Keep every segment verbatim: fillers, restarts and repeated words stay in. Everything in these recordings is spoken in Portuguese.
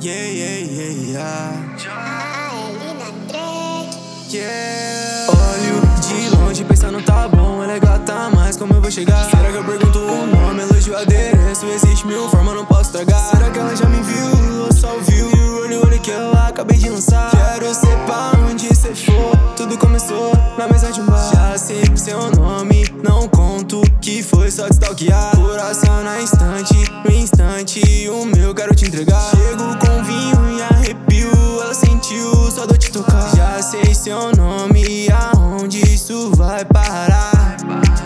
Yeah, yeah, yeah, yeah. Yeah. Olho de longe pensando tá bom, é legal, tá, mas como eu vou chegar? Será que eu pergunto o nome, elogio, adereço? Existe mil formas, não posso tragar. Será que ela já me viu ou só ouviu? E o olho, olho que eu acabei de lançar. Quero ser pra onde cê for. Tudo começou na mesa de um bar. Já sei seu nome, não conto que foi só te stalkear. Coração na instante, no instante o meu quero te entregar. Chego com vinho e arrepio, ela sentiu só de eu te tocar. Já sei seu nome e aonde isso vai parar.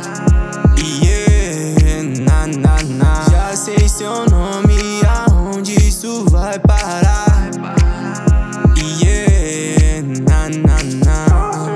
Yeah, na na na. Já sei seu nome e aonde isso vai parar. Yeah, na na na.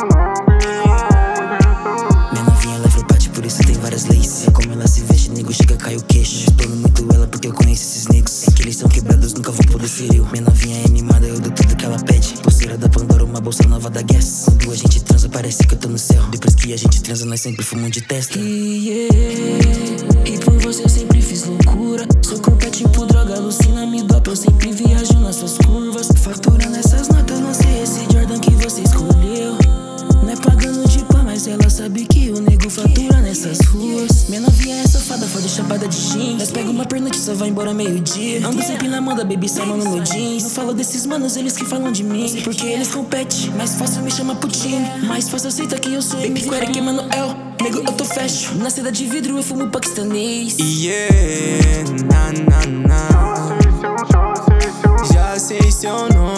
Minha novinha ela é flopate, por isso tem várias leis. É como ela se veste, nego chega, cai o queixo. Explano muito ela porque eu conheço esses negros. É que eles são quebrados, nunca vou poder ser eu. Minha novinha é animada, eu dou tudo que ela pede. Pulseira da Pandora, uma bolsa nova da Guess. Quando a gente transa, parece que eu tô no céu. Depois que a gente transa, nós sempre fumamos de testa. Yeah, e por você eu sempre fiz loucura. Sou corpo é tipo droga, alucina, me dopa. Eu sempre viajo nas suas curvas. Faturando essas notas, não sei esse Jordan que você escolheu. Não é pagando de pá, mas ela sabe que o nego fatura nessas ruas. Minha novinha é safada, foda chapada de jeans. Nós pega uma pernoite, só vai embora meio-dia. Ando sempre na moda, baby, salma no meu jeans. Não falo desses manos, eles que falam de mim. Sei porque eles competem, mais fácil me chama Putin. Mais fácil aceita que eu sou Baby Query, que mano El. Nego, eu tô fashion. Na seda de vidro eu fumo paquistanês. Yeah, na na na. Já sei seu nome.